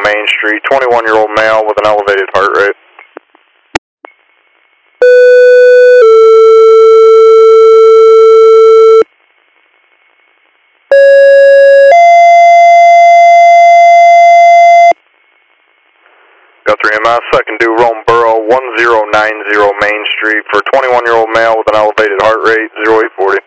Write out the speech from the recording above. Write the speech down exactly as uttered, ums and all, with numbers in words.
Main Street, twenty-one-year-old male with an elevated heart rate. Guthrie M S, second due Rome Borough, one zero nine zero Main Street for twenty-one-year-old male with an elevated heart rate, zero eight forty.